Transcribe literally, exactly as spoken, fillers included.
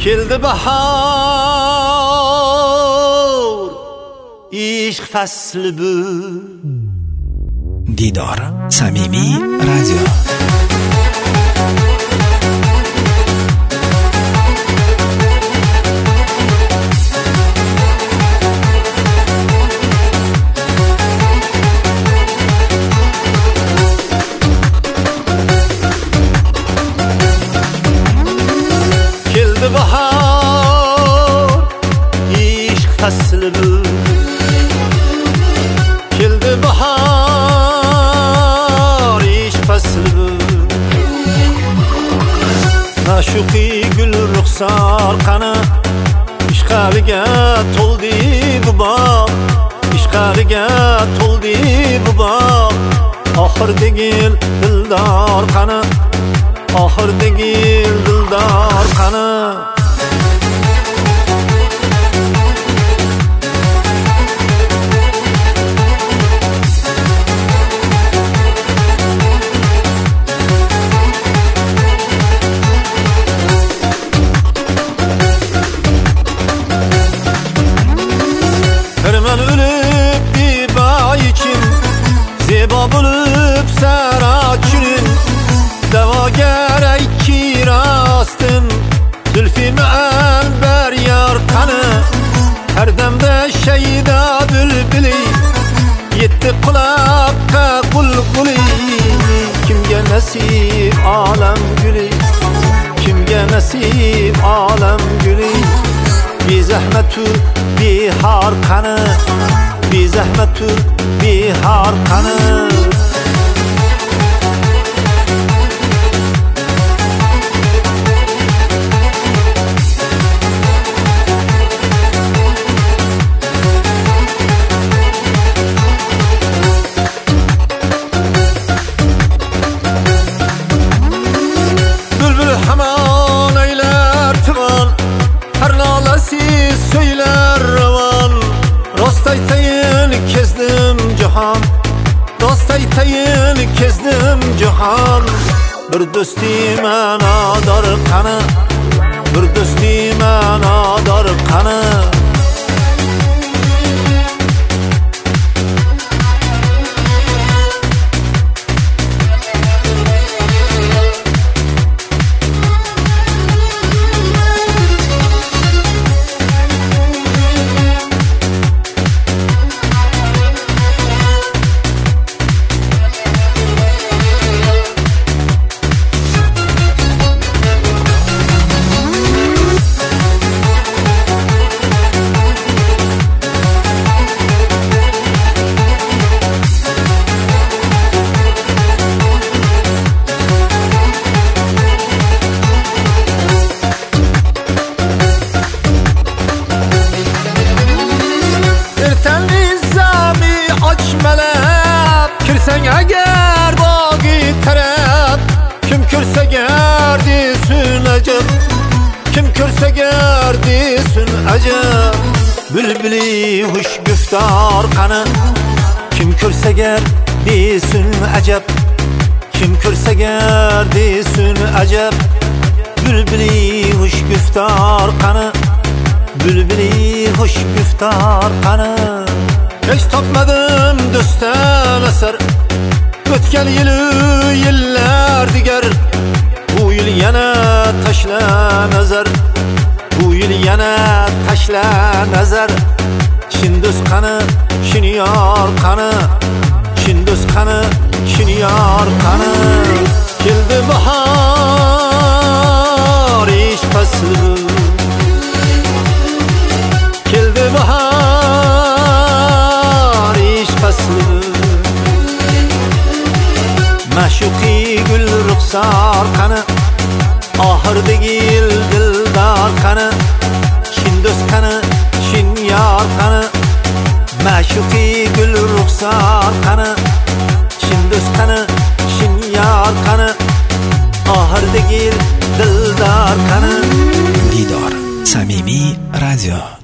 keldi bahor, ishq fasli bu. Didor samimiy radio. Keldi bahor, ishq fasli bu. Keldi bahor, ishq fasli bu. Nashuqi gul ruxsor qani, ishqaliga to'ldi bu bog', ishqaliga to'ldi bu bog'. Oxirdagi dildor qani, oxirdagi dildor qani. Herman ölüp bir bay için, zeba bulup saraçının. Deva gerek ki rastın, zülfimi elber yar kanı. Her demde şeyda bülbülü, yetti kulakka kul kuli. Kimge nasip alem gülü, kimge nasip alem gülü. Bir zahmetu bihar kanı, bir zahmetu bihar kanı. Bülbül hemen eyler tıvan, her nalesi söyler revan. Rost aytayın kezdim cihan, rost aytayın kezdim cihan. Bir dostime nadar kanı, bir dostime nadar kanı. Kirsen eğer bağı taraf, kim körse gerdisin acab, kim körse gerdisin acab. Bülbülü huş güftar kanı, kim körse gerdisin acab, kim körse gerdisin acab. Bülbülü huş güftar kanı, bülbülü huş güftar kanı. Hiç tapmadım dostan eser, ötken yılı yıllar diger. Bu yıl yana taşla nazar, bu yıl yana taşla nazar. Şindüz kanı, şiniyar kanı, şindüz kanı, şiniyar kanı. Keldi bahar, ishq fasli bu. Keldi bahar, ishq fasli bu. Maşuqi gul ruxsor qani, oxirdagi dildor qani. Shinduz qani, shinyar qani. Maşuqi gul ruxsor qani, shinduz qani, shinyar qani. Oxirdagi dildor qani. Didor samimiy radio.